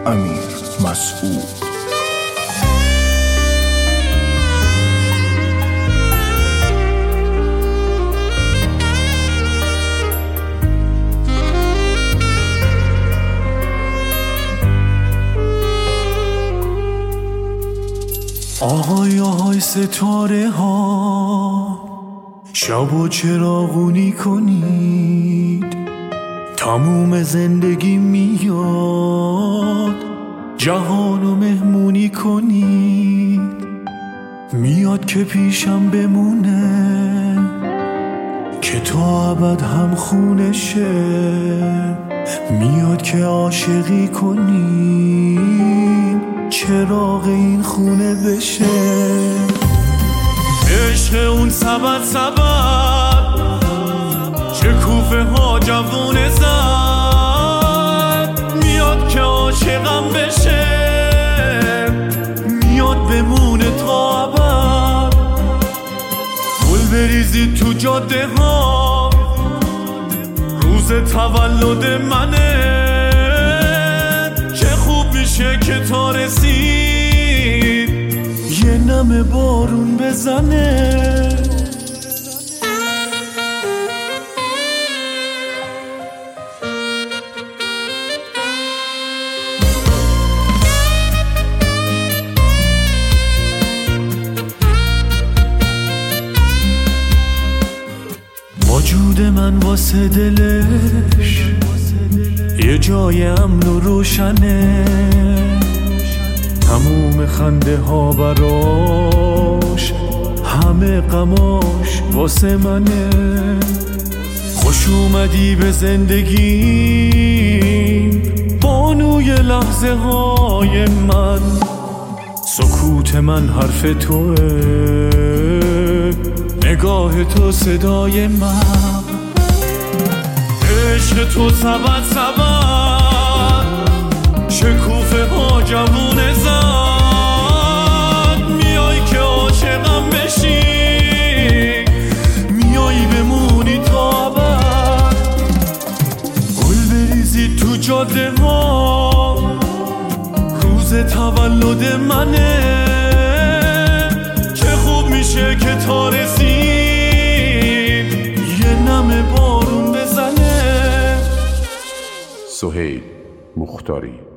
امیر مسعود. آهای آهای ستاره ها شب و چراغونی کنید، تموم زندگی میاد جهانو مهمونی کنید. میاد که پیشم بمونه که تا ابد هم خونشه، میاد که عاشقی کنیم چراغ این خونه بشه. عشق اون سبد چه کوفه ها جوونه زد، میاد که عاشقم بشه، میاد بمونه تا ابد. گل بریزید تو جاده ها روز تولد منه، چه خوب میشه که تا رسید یه نم بارون بزنه. وجود من واسه دلش یه جای امن و روشنه، تموم خنده ها براش، همه غماش واسه منه. خوش اومدی به زندگی بانوی لحظه های من، سکوت من حرف توه، نگاه تو صدای من. عشق تو سبد شکوفه ها جوونه زد، میای که عاشقم بشی، میای بمونی تا ابد. گل بریزی تو جاده ها روز تولد منه، چه خوب میشه که تا رسید یه نم بارون بزنه. سهیل مختاری.